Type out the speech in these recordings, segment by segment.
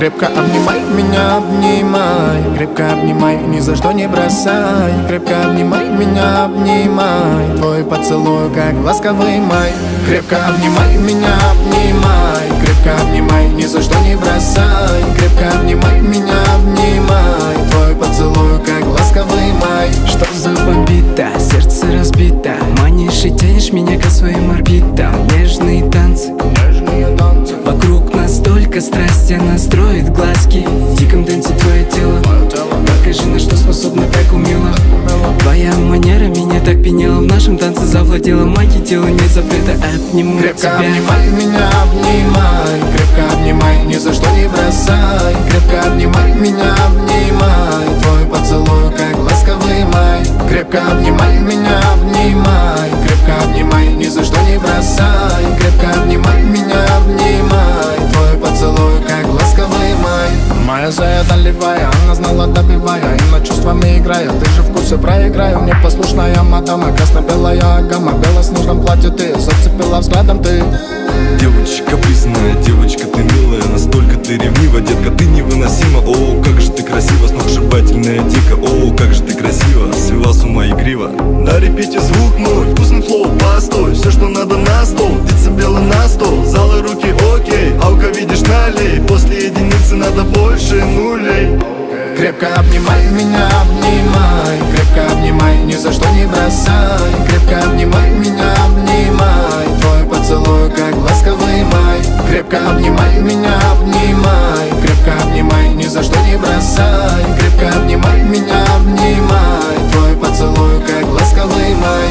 Крепко обнимай меня, обнимай. Крепко обнимай, ни за что не бросай. Крепко обнимай меня, обнимай. Твой поцелуй, как ласковый май. Крепко обнимай меня, обнимай. Крепко обнимай, ни за что не бросай. Крепко обнимай меня, обнимай. Твой поцелуй, как ласковый май. Что за бомбита, сердце разбито. Манишь и тянешь меня к своим орбитам. Нежные танцы, вокруг нас столько страсти, она строит глазки. В диком танце твое тело, покажи, на что способна так умело. Твоя манера меня так пьяняла, в нашем танце завладела магия тела, нет запрета, обниму Крепко тебя. обнимай меня, обнимай. Крепко обнимай, ни за что не бросай. Крепко обнимай меня, обнимай. Твой поцелуй, как ласковый май. Крепко обнимай меня, обнимай. Крепко обнимай, ни за что не бросай. Крепко обнимай меня, обнимай. Твой поцелуй, как ласковый май. Моя зая доливая, она знала добивая. И на чувствами играя, ты же в вкусе проиграю. Непослушная мадама, красно-белая гамма. В белоснежном платье ты зацепила взглядом ты. Девочка капризная, девочка ты милая. Настолько ты ревнива, детка, ты невыносима. О, как же ты красива, сногсшибательная дико. О, как же ты красива, свела с ума игриво. На репите звук мой, вкусный флоу, постой. Все, что надо на стол, децибелы на стол. Залы, руки, окей, аука видишь налей. После единицы надо больше нулей. Крепко обнимай меня, обнимай. Крепко обнимай, ни за что не бросай. Крепко обнимай меня, обнимай. Твой поцелуй, как ласковый май. Крепко обнимай меня, обнимай. Крепко обнимай, ни за что не бросай. Крепко обнимай меня, обнимай. Твой поцелуй, как ласковый май.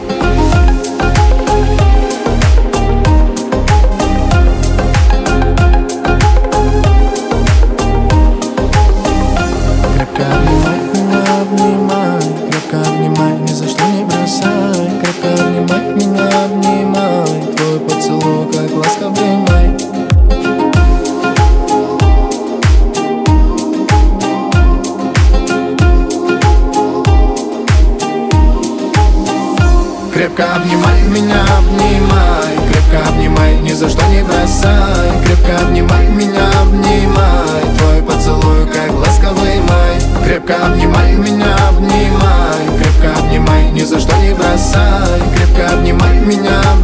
Крепко обнимай меня, обнимай. Крепко обнимай, ни за что не бросай. Крепко обнимай меня, обнимай. Твой поцелуй, как ласковый май. Крепко обнимай меня, обнимай. Крепко обнимай, ни за что не бросай. Крепко обнимай меня, обнимай. Твой поцелуй, как ласковый май. Крепко обнимай меня, обнимай. Крепко обнимай, ни за что не бросай. Крепко обнимай меня,